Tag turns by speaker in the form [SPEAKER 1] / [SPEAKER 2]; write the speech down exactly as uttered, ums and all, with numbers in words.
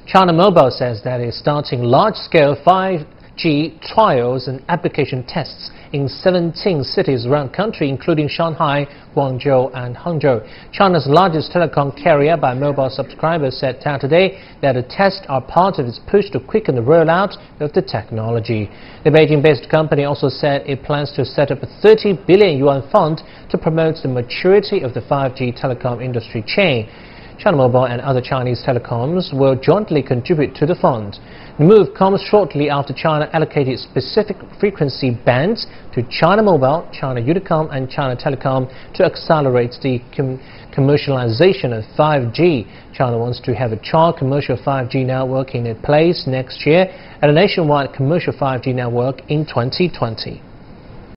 [SPEAKER 1] China Mobile says that it's starting large-scale five G trials and application tests in seventeen cities around the country, including Shanghai, Guangzhou and Hangzhou. China's largest telecom carrier by mobile subscribers said today that the tests are part of its push to quicken the rollout of the technology. The Beijing-based company also said it plans to set up a thirty billion yuan fund to promote the maturity of the five G telecom industry chain. China Mobile and other Chinese telecoms will jointly contribute to the fund. The move comes shortly after China allocated specific frequency bands to China Mobile, China Unicom and China Telecom to accelerate the com commercialization of five G. China wants to have a trial commercial five G network in place next year and a nationwide commercial five G network in twenty twenty.